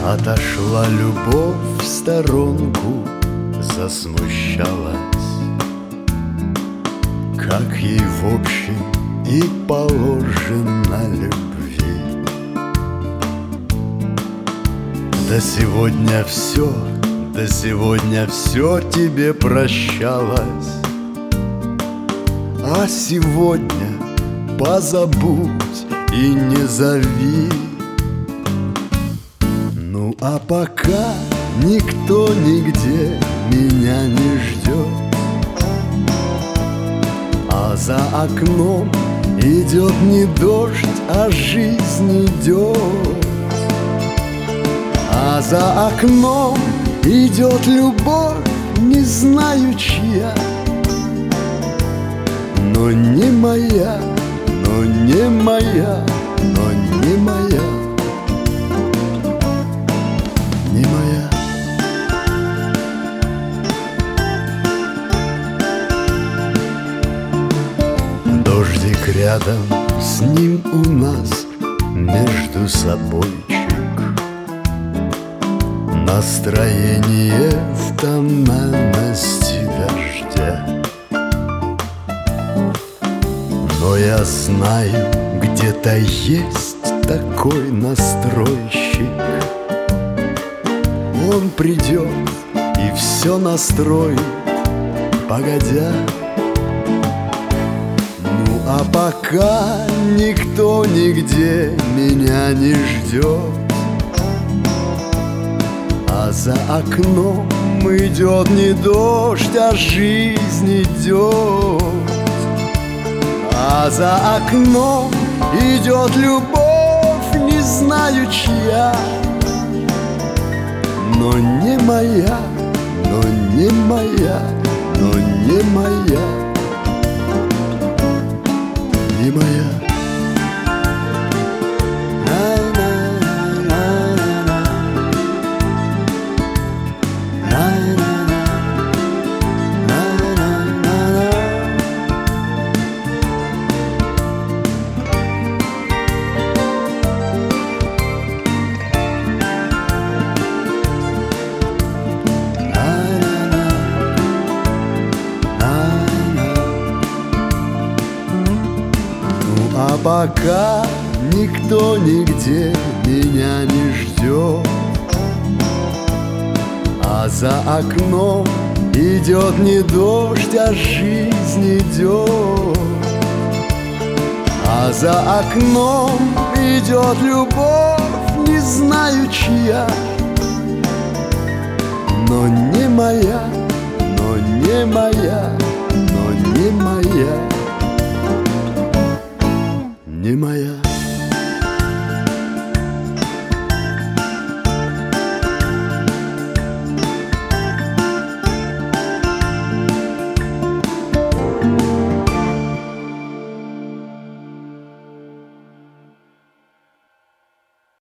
Отошла любовь в сторонку, засмущалась, как ей в общем и положено любви. До сегодня все тебе прощалось, а сегодня позабудь и не зови. Ну а пока никто нигде меня не ждет, а за окном идет не дождь, а жизнь идет. А за окном идет любовь, не знаю чья, но не моя, но не моя, но не моя, не моя. Дождик рядом, с ним у нас между собойчик. Настроение в тональности дождя. Но я знаю, где-то есть такой настройщик. Он придет и все настроит, погодя. Ну а пока никто нигде меня не ждет, а за окном идет не дождь, а жизнь идет. А за окном идет любовь, не знаю чья, но не моя, но не моя, но не моя, не моя. А пока никто нигде меня не ждет, а за окном идет не дождь, а жизнь идет. А за окном идет любовь, не знаю чья, но не моя, но не моя, но не моя, не моя.